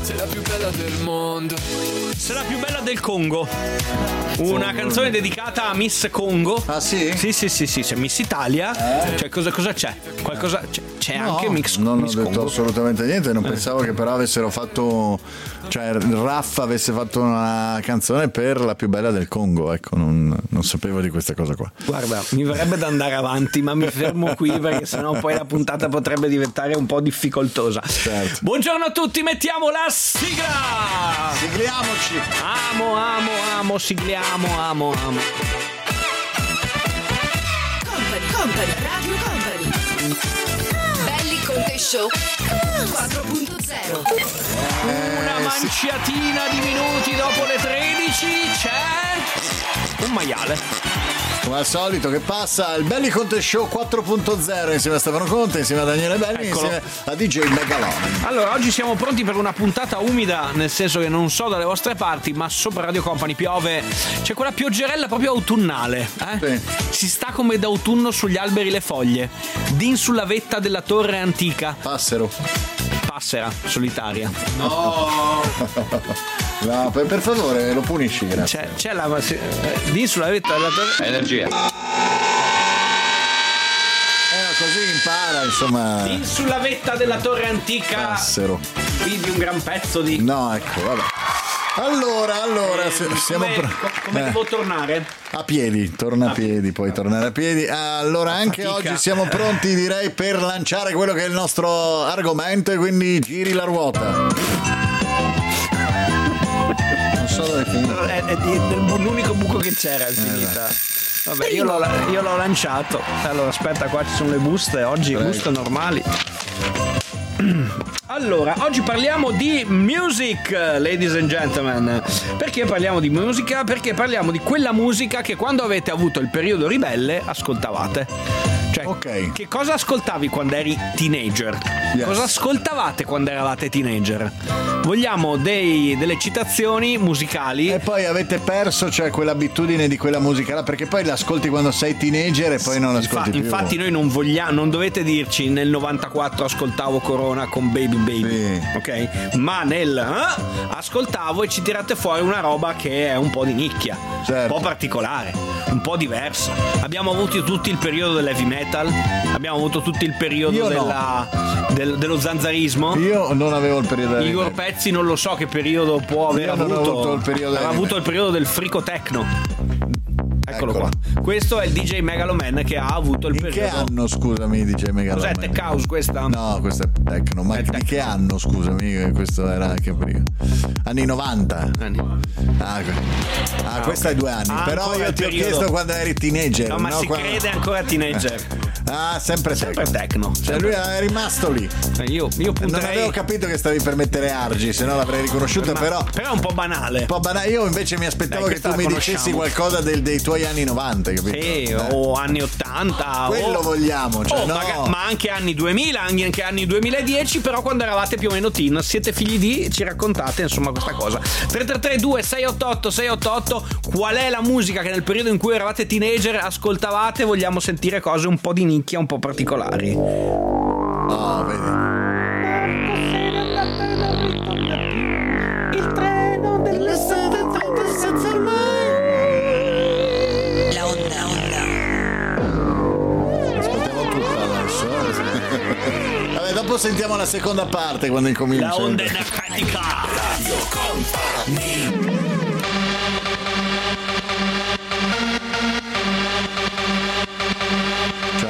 sei la più bella del mondo. Sei la più bella del Congo. Una canzone dedicata a Miss Congo. Ah sì? Sì, c'è Miss Italia. Cioè cosa c'è? Qualcosa c'è anche Miss non Miss ho detto Congo. assolutamente niente. Non pensavo che però avessero fatto, cioè Raffa avesse fatto una canzone per la più bella del Congo. Ecco, non sapevo di questa cosa qua. Guarda, mi verrebbe da andare avanti, ma mi fermo qui perché sennò poi la puntata potrebbe diventare un po' difficoltosa. Certo. Buongiorno a tutti, mettiamo la sigla. Sigliamoci. Amo, sigliamo, amo. Company, Radio Company. Belli con te show 4.0. Una manciatina di minuti dopo le 13 c'è un maiale. Come al solito che passa il Belli Conte Show 4.0 insieme a Stefano Conte, insieme a Daniele Belli, Eccolo. insieme a DJ Megalone. Allora, oggi siamo pronti per una puntata umida, nel senso che non so dalle vostre parti, ma sopra Radio Company piove. C'è quella pioggerella proprio autunnale, Sì. Si sta come d'autunno sugli alberi le foglie. Din sulla vetta della torre antica. Passero. Passera solitaria. No, per favore, lo punisci, grazie. C'è la Din sulla vetta della torre. Energia. Così impara, insomma. Din sulla vetta della torre antica. Passero. Vidi un gran pezzo di. No, ecco, vabbè. Allora, siamo come devo tornare? a piedi, torna a piedi, puoi tornare a piedi. Allora, anche fatica. oggi siamo pronti, direi, per lanciare quello che è il nostro argomento, e quindi giri la ruota. Non so dove è finita. È l'unico buco che c'era, è finita. Vabbè, io l'ho lanciato. Allora, aspetta, qua ci sono le buste. Oggi buste normali. Allora, oggi parliamo di music, ladies and gentlemen. Perché parliamo di musica? Perché parliamo di quella musica che quando avete avuto il periodo ribelle ascoltavate. Cioè, Ok. che cosa ascoltavi quando eri teenager? Yes. Cosa ascoltavate quando eravate teenager? Vogliamo delle citazioni musicali. E poi avete perso, cioè, quell'abitudine di quella musica là, perché poi l'ascolti quando sei teenager e poi non l'ascolti più. Infatti noi non vogliamo, non dovete dirci nel 94 ascoltavo Corona con Baby Baby, Sì. ok? Ma ascoltavo e ci tirate fuori una roba che è un po' di nicchia, Certo. un po' particolare, un po' diversa. Abbiamo avuto tutto il periodo dell'heavy metal, abbiamo avuto tutto il periodo Io no. dello zanzarismo. Io non avevo il periodo del Igor Pezzi non lo so che periodo può aver Io non ho avuto il periodo aveva del- avuto il periodo del frico techno. Eccolo qua. Questo è il DJ Megaloman che ha avuto il In che periodo. anno, scusami, DJ Megalone? Cos'è Tech House questa? No, questo è techno, ma È di techno. che anno, scusami? Questo era anche prima. Anni 90. Questa è 2 anni. Ah, Però ancora io il ti ho periodo. chiesto quando eri teenager. No, ma si Quando- crede ancora teenager. Sempre Sempre techno. techno. Cioè lui è rimasto lì. Io Non punterei. avevo capito che stavi per mettere Argi, se no l'avrei riconosciuto, però Però è un po' banale. un po' banale. Io invece mi aspettavo Dai, che questa tu la mi dicessi conosciamo. qualcosa dei tuoi anni 90, capito? Sì, o anni 80. Quello vogliamo, cioè, no. Ma anche anni 2000, anche anni 2010, però quando eravate più o meno teen. Siete figli di, ci raccontate insomma questa cosa. 3332 688 688. Qual è la musica che nel periodo in cui eravate teenager ascoltavate? Vogliamo sentire cose un po' di nicchia, un po' particolari. Oh, vedi. Il treno delle La onda. Ascoltiamo tutto adesso. Vabbè, dopo sentiamo la seconda parte quando incomincia. La onda energetica. Radio Company. Cioè.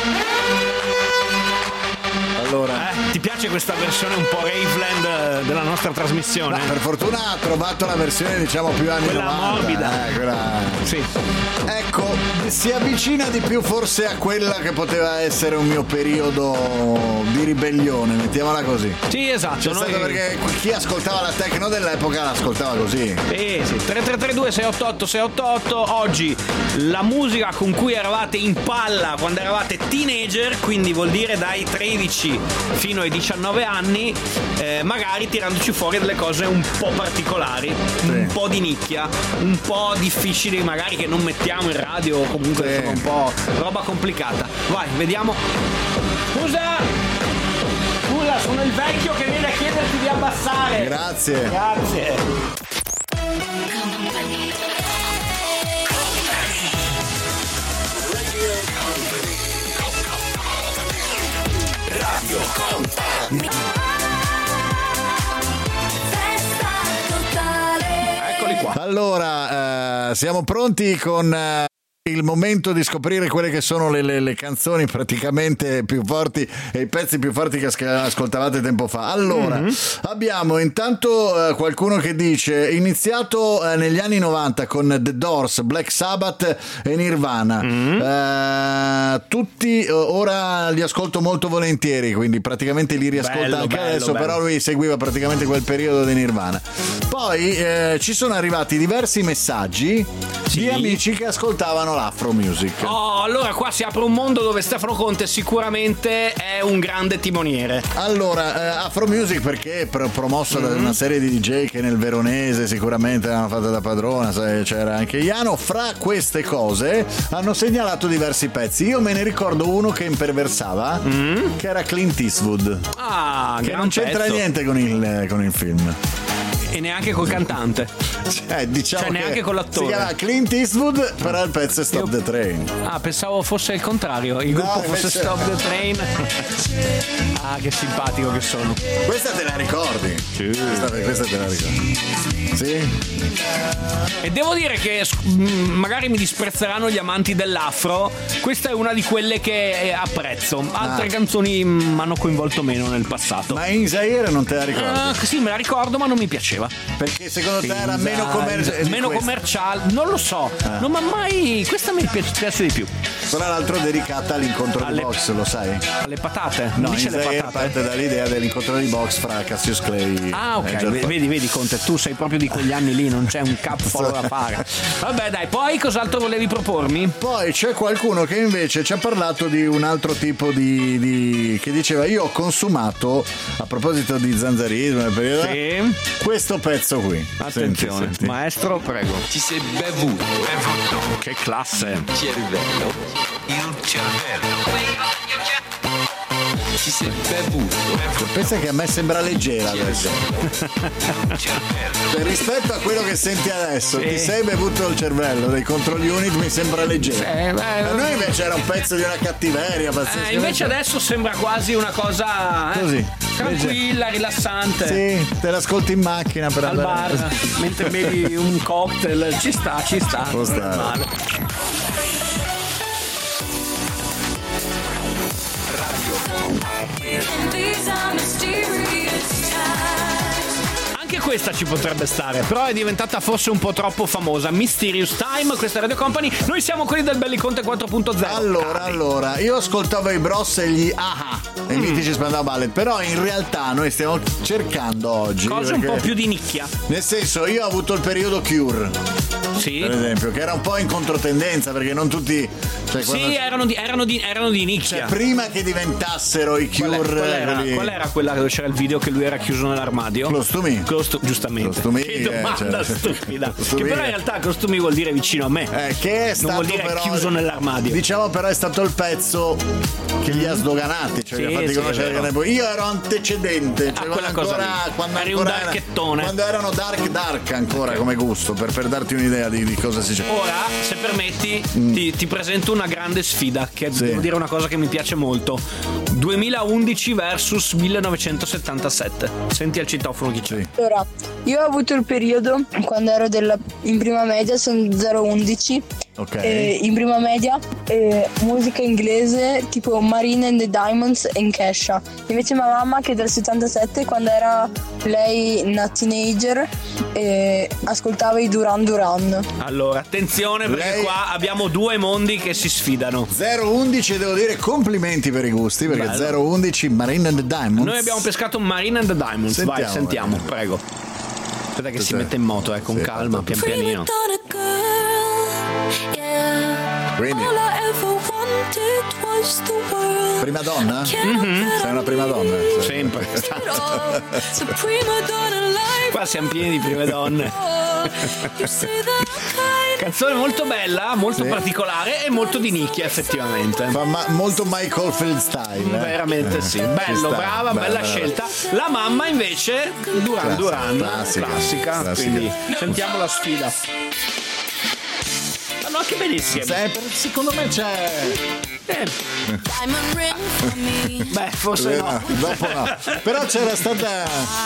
Allora, Ti piace questa versione un po' Raveland della nostra trasmissione? per fortuna ha trovato la versione, diciamo, più anni Quella 90. morbida. Quella... Sì. Ecco, si avvicina di più forse a quella che poteva essere un mio periodo di ribellione, mettiamola così. Sì, esatto. C'è stato perché chi ascoltava la techno dell'epoca l'ascoltava così. Sì. 3332 688 688. Oggi la musica con cui eravate in palla quando eravate teenager, quindi vuol dire dai 13 fino ai 19 anni, magari tirandoci fuori delle cose un po' particolari, un po' di nicchia, un po' difficili, magari che non mettiamo in radio, o comunque Sì. insomma, un po' roba complicata. Vai, vediamo. Scusa! Guarda, sono il vecchio che viene a chiederti di abbassare. Grazie. Grazie. Radio Company. Eccoli qua. Allora, siamo pronti con il momento di scoprire quelle che sono le canzoni praticamente più forti e i pezzi più forti che ascoltavate tempo fa. Allora, abbiamo intanto qualcuno che dice iniziato negli anni 90 con The Doors, Black Sabbath e Nirvana. Tutti ora li ascolto molto volentieri, quindi praticamente li riascolta anche adesso, però lui seguiva praticamente quel periodo di Nirvana. Poi ci sono arrivati diversi messaggi di amici che ascoltavano l'Afro Music. Oh, allora qua si apre un mondo dove Stefano Conte sicuramente è un grande timoniere. Allora, Afro Music perché è promossa da una serie di DJ che nel Veronese sicuramente l'hanno fatta da padrona, c'era anche Iano. Fra queste cose hanno segnalato diversi pezzi. Io me ne ricordo uno che imperversava, che era Clint Eastwood, che non c'entra niente con il film. E neanche col cantante. Diciamo cioè neanche con l'attore. Si chiama Clint Eastwood, però il pezzo è Stop the Train. Ah, pensavo fosse il contrario. Il gruppo fosse Stop the Train. Ah, che simpatico che sono. Questa te la ricordi? Sì. Questa te la ricordi? Sì. E devo dire che magari mi disprezzeranno gli amanti dell'afro. Questa è una di quelle che apprezzo. Altre canzoni mi hanno coinvolto meno nel passato. Ma In Zaire non te la ricordi? Sì, me la ricordo, ma non mi piaceva. Perché secondo te era meno commerciale? Meno commerciale, non lo so. Non mi ha mai. Questa mi piace di più. Tra l'altro dedicata all'incontro di box, lo sai? Alle patate? No, Non dice le patate. parte dall'idea dell'incontro di box fra Cassius Clay. Ah, ok. Vedi Conte, tu sei proprio di quegli anni lì, non c'è un capolavoro da fare. Vabbè, dai, poi cos'altro volevi propormi? Poi c'è qualcuno che invece ci ha parlato di un altro tipo di che diceva: io ho consumato, a proposito di zanzarismo nel periodo, questo pezzo qui. Attenzione, senti. maestro, prego. Ti sei bevuto. Che classe. Cervello. Il cervello. Ti sei bevuto. Pensa che a me sembra leggera adesso. Cioè, rispetto a quello che senti adesso, ti sei bevuto il cervello dei Control Unit, mi sembra leggero. A noi invece era un pezzo di una cattiveria pazzesca. Invece adesso sembra quasi una cosa così tranquilla, rilassante. Sì, te l'ascolti in macchina per al bar mentre bevi un cocktail. Ci sta. Può stare. Anche questa ci potrebbe stare, però è diventata forse un po' troppo famosa. Mysterious Time, questa è Radio Company. Noi siamo quelli del Belli Conte 4.0. Allora, io ascoltavo i Bros e gli Aha, e i mitici Spandau Ballet, però in realtà noi stiamo cercando oggi cose un po' più di nicchia. Nel senso, io ho avuto il periodo Cure, per esempio, che era un po' in controtendenza perché non tutti, cioè, erano di nicchia. Cioè, prima che diventassero i Cure. Qual era quella dove c'era il video che lui era chiuso nell'armadio? Costumi. Giustamente. Costumi, che domanda stupida. Costumi. Che però in realtà costumi vuol dire vicino a me. Che è stato, non vuol dire però, chiuso nell'armadio. Diciamo però è stato il pezzo che li ha sdoganati, cioè li ha fatti conoscere. Io ero antecedente, cioè quella cosa lì. Quando eri un darkettone. Quando erano dark ancora come gusto, per darti un'idea di cosa si c'è. Ora, se permetti, ti presento una grande sfida, che devo dire una cosa che mi piace molto. 2011 versus 1977. Senti al citofono chi c'è. Allora, io ho avuto il periodo quando ero in prima media, sono 011. Ok. In prima media, musica inglese tipo Marina and the Diamonds e Kesha. Invece mia mamma, che del 77, quando era lei una teenager, ascoltava i Duran Duran. Allora, attenzione, perché qua abbiamo due mondi che si sfidano. 011, devo dire complimenti per i gusti, perché bello. 011 Marina and the Diamonds. Noi abbiamo pescato Marina and the Diamonds. Sentiamo, prego. Aspetta che si mette in moto, con calma, pian pianino. Quindi prima donna? Sei una prima donna? Sempre. Qua siamo pieni di prime donne. Canzone molto bella, molto particolare e molto di nicchia effettivamente. Molto Michael Field style. Veramente sì. Bello, brava, bella scelta. La mamma invece Duran Duran, classica. Quindi sentiamo la sfida. Vanno anche benissimo. Secondo me c'è. Beh, forse no. Dopo no. Però c'era stata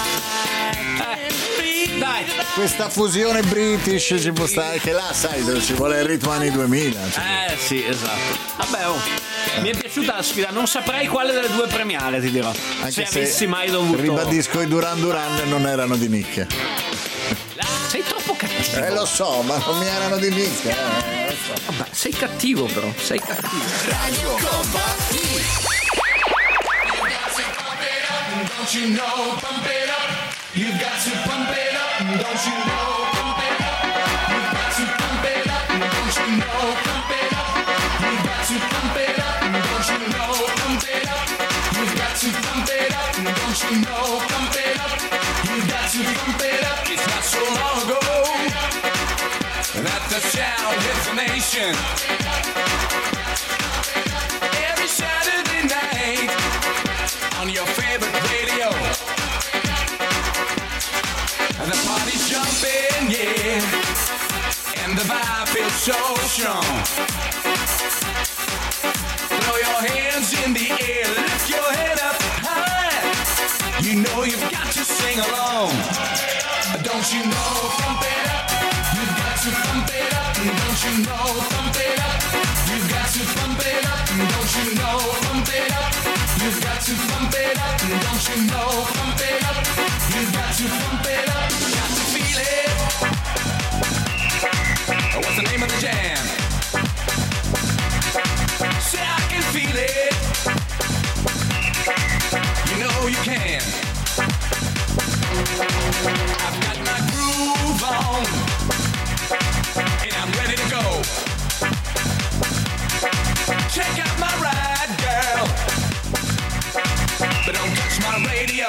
dai, questa fusione British, ci può stare, che là sai dove ci vuole il ritmo anni 2000. Sì, esatto. Vabbè, mi è piaciuta la sfida, non saprei quale delle due premiare, ti dirò. Anche se avessi mai dovuto. Ribadisco, i Duran Duran non erano di nicchia. Sei troppo cattivo. Lo so, ma non mi erano di nicchia. Vabbè, sei cattivo però, sei cattivo. Radio Company. Don't you know, pump it up. You've got to pump it up. Don't you know, pump it up. You've got to pump it up. Don't you know, pump it up. You've got to pump it up. Don't you know, pump it up. You've got to pump it up. Don't you know, pump it up. You've got to pump it up. It's not so long ago that the sound hit the nation. Every Saturday night on your favorite radio, and the party's jumping, yeah, and the vibe feels so strong. Throw your hands in the air, lift your head up high. You know you've got to sing along. Don't you know, pump it up. You've got to pump it up. Don't you know, pump it up. You've got to pump it up. Don't you know, pump it up. You've got to pump it up. Don't you know, pump it up. You've got to pump it up. Got to feel it. What's the name of the jam? Say I can feel it. You know you can. I've got my groove on, and I'm ready to go. Check out my ride, girl, but don't touch my radio.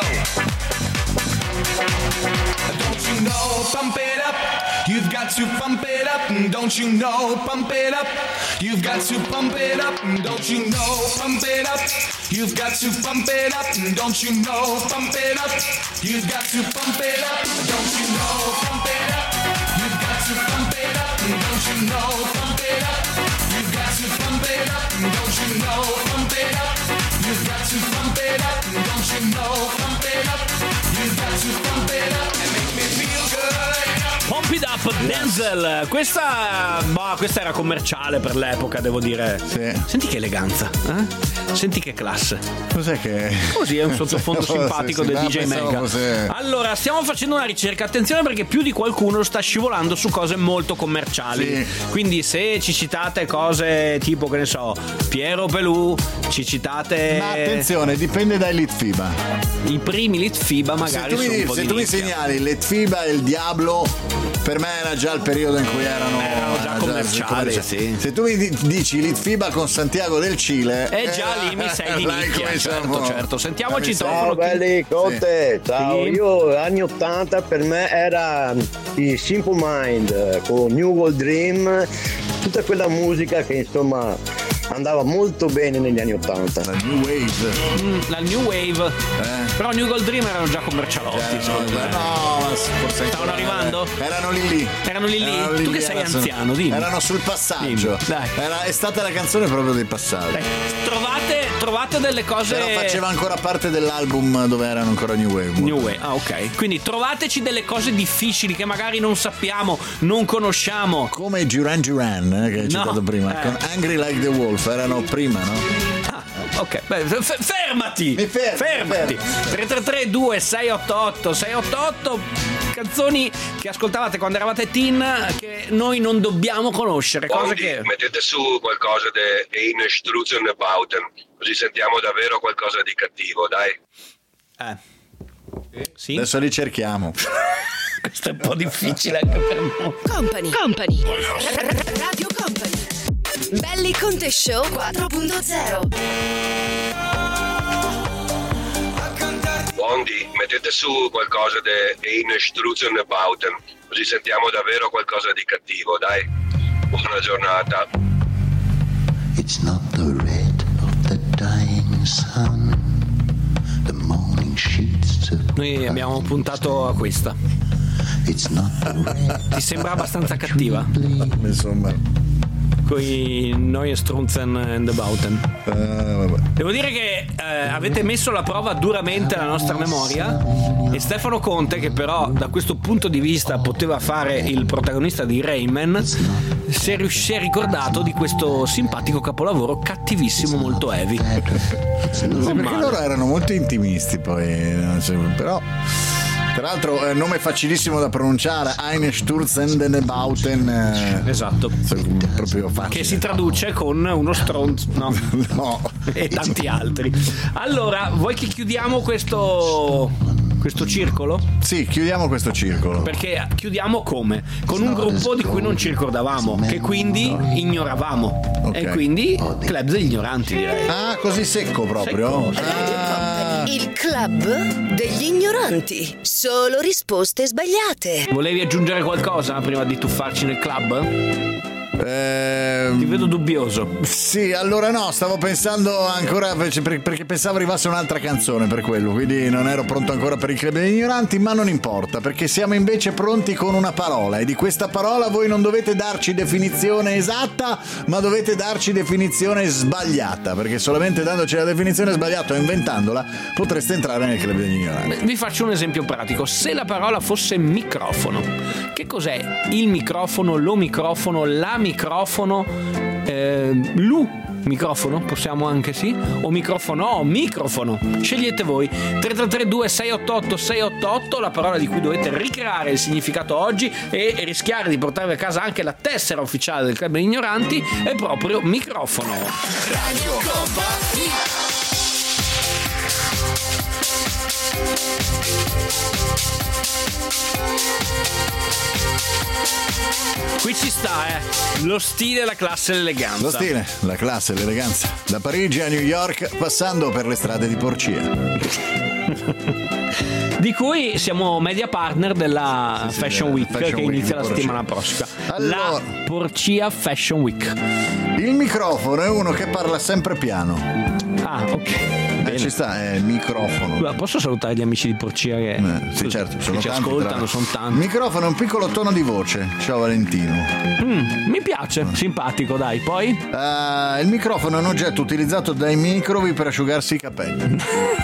Don't you know, pump it up. You've got to pump it up. Don't you know, pump it up. You've got to pump it up. Don't you know, pump it up. You've got to pump it up. Don't you know, pump it up. You've got to pump it up. Don't you know, pump it up. You've got to pump it up. Don't you know, pump it up. You've got to pump it up. Don't you know, pump it up. You've got to pump it up. Don't you know, pump it up. You've got to pump it up and make me feel good. Pump It Up, Denzel. Questa era commerciale per l'epoca, devo dire. Sì. Senti che eleganza, senti che classe. Cos'è che Così è un sottofondo simpatico del DJ Mega. Allora, stiamo facendo una ricerca. Attenzione, perché più di qualcuno sta scivolando su cose molto commerciali. Sì. Quindi se ci citate cose tipo, che ne so, Piero Pelù, ci citate. Ma attenzione, dipende dai Litfiba. I primi Litfiba magari sono un po' se di tu mi nicchia. segnali il Litfiba e il Diablo, per me era già il periodo in cui erano già commerciali, sì. Se tu mi dici Litfiba con Santiago del Cile, già lì mi sei di là nicchia, cominciamo. certo. Sentiamo il Ciao, citofono. Ciao belli, Conte, ciao. Sì. Io anni 80 per me era i Simple Mind con New World Dream, tutta quella musica che insomma andava molto bene negli anni 80. La New Wave. La New Wave. Però New Gold Dream erano già commercialotti, secondo me. No, ma forse Stavano arrivando? Erano lì. Erano lì? Tu che sei anziano, dimmi. Erano sul passaggio. Dimmi, dai. È stata la canzone proprio del passaggio. Dai, trovate delle cose. Però faceva ancora parte dell'album dove erano ancora New Wave. New Wave, ok. Quindi trovateci delle cose difficili che magari non sappiamo, non conosciamo. Come Duran Duran, che hai citato prima, con Angry Like the Wolf, erano prima, no? Ah, ok. Beh, fermati! Mi fermati. 333 688 688, canzoni che ascoltavate quando eravate teen, che noi non dobbiamo conoscere, cose che. Mettete su qualcosa di Eine Strutzenbauten, così sentiamo davvero qualcosa di cattivo, dai. Sì? Adesso li cerchiamo. Questo è un po' difficile anche per noi. Company. Radio Company. Belli Conte Show 4.0. Bondi, mettete su qualcosa di Eine Strutzenbauten, così sentiamo davvero qualcosa di cattivo, dai. buona giornata. It's not the red of the dying sun. The morning sheets to Noi abbiamo puntato a questa. It's not the red. Ti sembra abbastanza cattiva? Insomma. Con i Neue Strunzen and the Bauten. Vabbè. Devo dire che avete messo alla prova duramente la nostra memoria, e Stefano Conte, che però da questo punto di vista poteva fare il protagonista di Rayman, si è ricordato di questo simpatico capolavoro cattivissimo, molto heavy. Sì, perché loro erano molto intimisti poi, però tra l'altro nome facilissimo da pronunciare, Eine Sturzendenbauten. Esatto. Proprio facile. Che si traduce con uno stronzo, no? No. E tanti altri. Allora, vuoi che chiudiamo questo circolo? Sì, chiudiamo questo circolo. Perché chiudiamo come? Con un gruppo di cui non ci ricordavamo, che quindi ignoravamo. Okay. E quindi Club degli Ignoranti, direi. Ah, così secco proprio? Il club degli ignoranti. Solo risposte sbagliate. Volevi aggiungere qualcosa prima di tuffarci nel club? Ti vedo dubbioso. Sì, allora no, stavo pensando ancora perché pensavo arrivasse un'altra canzone, per quello, quindi non ero pronto ancora per il Club degli Ignoranti, ma non importa, perché siamo invece pronti con una parola, e di questa parola voi non dovete darci definizione esatta, ma dovete darci definizione sbagliata, perché solamente dandoci la definizione sbagliata o inventandola potreste entrare nel Club degli Ignoranti. Vi faccio un esempio pratico. Se la parola fosse microfono, che cos'è il microfono, lo microfono, la microfono, lu microfono, possiamo anche sì, o microfono o microfono, scegliete voi. 3332 688 688, la parola di cui dovete ricreare il significato oggi e rischiare di portarvi a casa anche la tessera ufficiale del Club degli Ignoranti è proprio microfono. Radio Company. Qui ci sta, lo stile, la classe e l'eleganza. Lo stile, la classe e l'eleganza. Da Parigi a New York, passando per le strade di Porcia. Di cui siamo media partner della Fashion Week, che inizia la settimana prossima. Allora, la Porcia Fashion Week. Il microfono è uno che parla sempre piano. Ah, ok. Ci sta, è il microfono. Posso salutare gli amici di Porcia che sì, certo, che sono ci tanti, ascoltano, sono tanti. Il microfono è un piccolo tono di voce. Ciao Valentino. Mi piace, simpatico, dai. Poi? Il microfono è un oggetto utilizzato dai microbi per asciugarsi i capelli.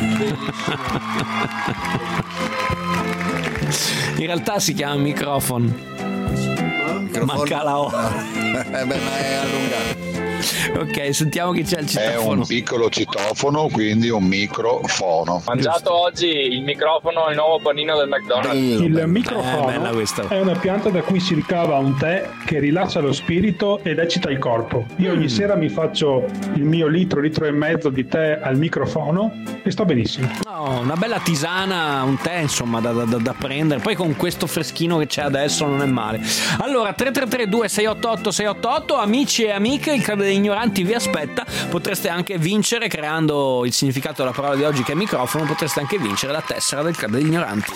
In realtà si chiama microfono. Manca la O. Ma è allungato. Ok, sentiamo chi c'è il È citofono. un piccolo citofono, quindi un microfono. Mangiato oggi il microfono, il nuovo panino del McDonald's. Il microfono bella questa. è una pianta da cui si ricava un tè che rilascia lo spirito ed eccita il corpo. Io ogni sera mi faccio il mio litro e mezzo di tè al microfono e sto benissimo. No, una bella tisana, un tè, insomma, da prendere. Poi con questo freschino che c'è adesso non è male. Allora, 3332 688 688, amici e amiche, il Club degli Ignoranti vi aspetta. Potreste anche vincere, creando il significato della parola di oggi che è microfono, potreste anche vincere la tessera del Club degli Ignoranti.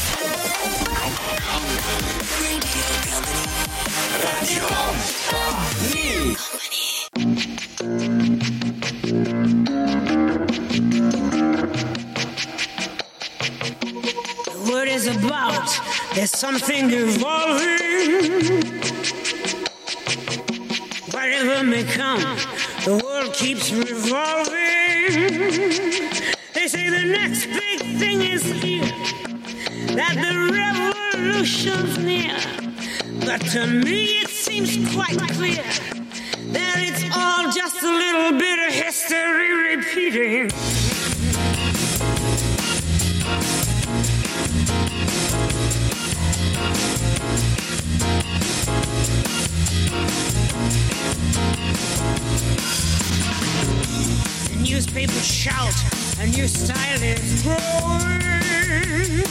Radio Company. The word is about, there's something evolving. Whatever may come, the world keeps revolving. They say the next big thing is here, that the revolution's near. But to me it seems quite clear that it's all just a little bit of history repeating. The newspapers shout, a new style is growing,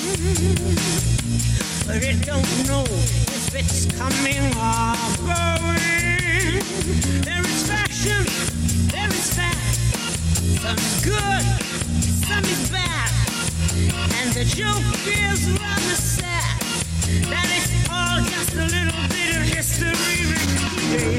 but it don't know if it's coming or going. There is fashion, there is fat, some is good, some is bad, and the joke is rather sad, that it's all just a little bit of history repeating.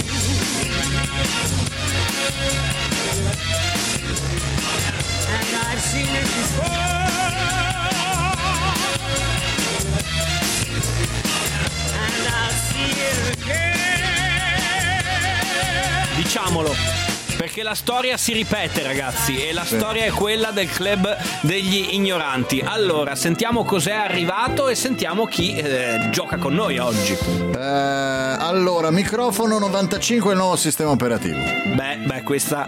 Diciamolo, perché la storia si ripete, ragazzi, e la storia è quella del club degli ignoranti. Allora, sentiamo cos'è arrivato e sentiamo chi gioca con noi oggi. Allora, microfono 95 è il nuovo sistema operativo. Beh, questa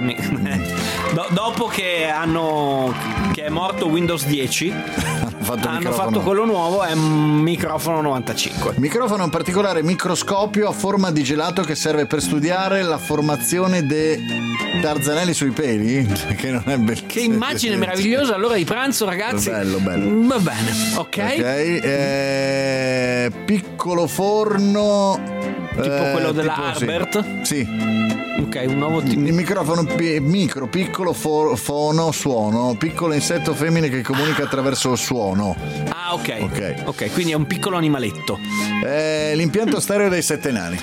dopo che è morto Windows 10 hanno fatto quello nuovo, è un microfono 95. Microfono è un particolare microscopio a forma di gelato che serve per studiare la formazione dei tarzanelli sui peli, che non è bellissimo. Che immagine meravigliosa all'ora di pranzo, ragazzi. Bello. Va bene, ok. Piccolo forno tipo quello della Harbert? Sì. Ok, un nuovo tipo. Il microfono piccolo fono, suono, piccolo insetto femmine che comunica attraverso il suono. Ah, ok, quindi è un piccolo animaletto. L'impianto stereo dei 7 nani.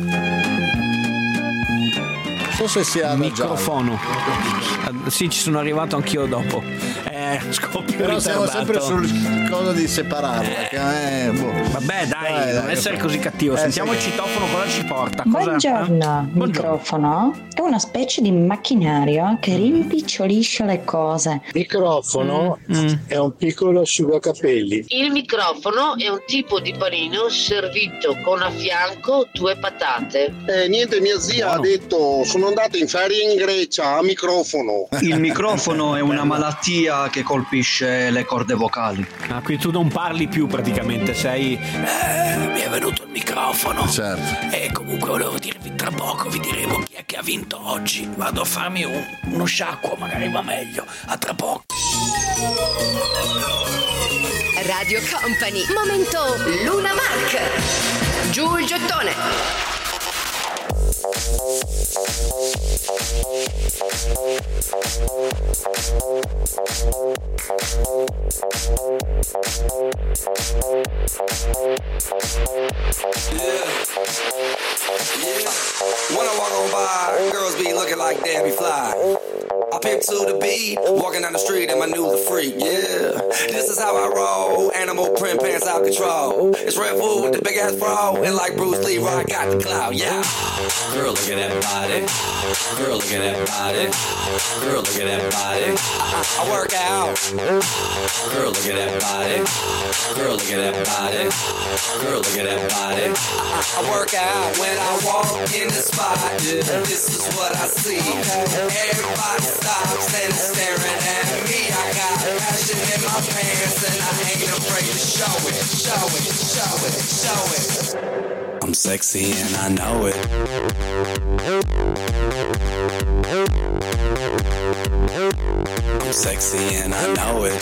Non so se sia microfono. Sì, ci sono arrivato anch'io dopo. Scoppio però ritardato. Siamo sempre sul coso di separarla. Vabbè, dai, non essere così cattivo. Sentiamo il citofono, cosa ci porta. Buongiorno. Microfono è una specie di macchinario che rimpicciolisce le cose. Microfono è un piccolo asciugacapelli. Il microfono è un tipo di panino servito con a fianco 2 patate. Niente, mia zia ha detto: sono andato in ferie in Grecia a microfono. Il microfono è una malattia che colpisce le corde vocali. Ah, qui tu non parli più praticamente, sei mi è venuto il microfono. Certo. E comunque volevo dirvi, tra poco vi diremo chi è che ha vinto oggi. Vado a farmi uno sciacquo, magari va meglio. A tra poco. Radio Company, momento Luna Mark. Giù il gettone. When I walk on by, girls be looking like Debbie Fly. I pimp to the beat, walking down the street and my new the freak, yeah. This is how I roll, animal print pants out control. It's Red Bull with the big ass bra, and like Bruce Lee, I got the clout, yeah. Girl, look at that body. Girl, look at that body. Girl, look at that body. I work out. Girl, look at that body. Girl, look at that body. Girl, look at that body. I work out when I walk in the spot. This is what I see. Everybody stops and is staring at me. I got passion in my pants and I ain't afraid to show it. Show it, show it, show it. I'm sexy and I know it. I'm sexy and I know it.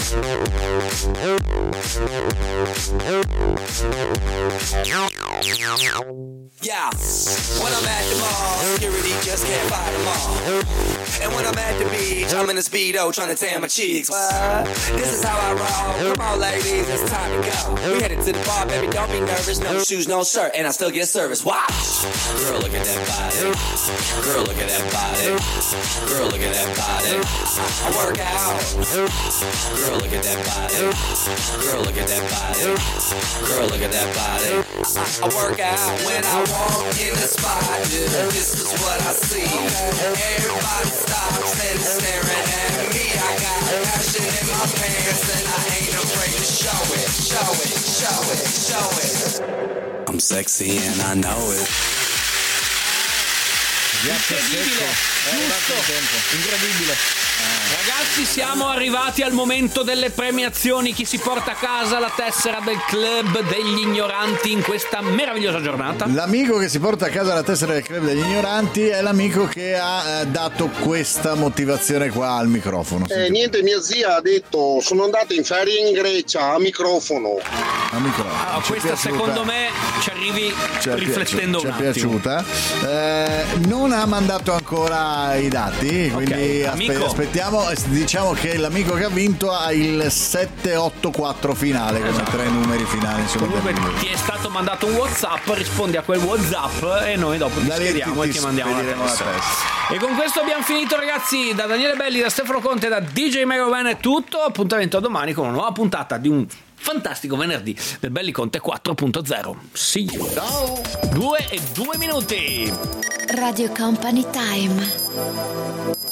Yeah, when I'm at the mall, security just can't fight them all. And when I'm at the beach, I'm in a Speedo trying to tan my cheeks. What? This is how I roll. Come on, ladies, it's time to go. We headed to the bar, baby, don't be nervous. No shoes, no shirt, and I still get service. Watch. Girl, look at that body. Girl, look at that body. Girl, look at that body. I work out. Girl, look at that body. Girl, look at that body. Girl, look at that body. I work out when I walk in the spot. This is what I see. Everybody stops and is staring at me. I got passion in my pants and I ain't afraid to show it. Show it, show it, show it. I'm sexy and I know it. Incredibile, giusto, incredibile. Ragazzi, siamo arrivati al momento delle premiazioni. Chi si porta a casa la tessera del club degli ignoranti in questa meravigliosa giornata? L'amico che si porta a casa la tessera del club degli ignoranti è l'amico che ha dato questa motivazione qua al microfono. Niente, mia zia ha detto: sono andato in ferie in Grecia a microfono. A microfono. Questa secondo me ci arrivi riflettendo un attimo. Ci è piaciuta. Non ha mandato ancora i dati, quindi amico, aspettiamo diciamo che l'amico che ha vinto ha il 784 finale, come 3 numeri finali. Insomma, comunque ti è stato mandato un WhatsApp, rispondi a quel WhatsApp e noi dopo ti scriviamo e ti mandiamo la testa. E con questo abbiamo finito, ragazzi. Da Daniele Belli, da Stefano Conte, da DJ Megaman è tutto. Appuntamento a domani con una nuova puntata di un fantastico venerdì del Belli Conte 4.0. See you. Ciao. 2 e 2 minuti. Radio Company Time.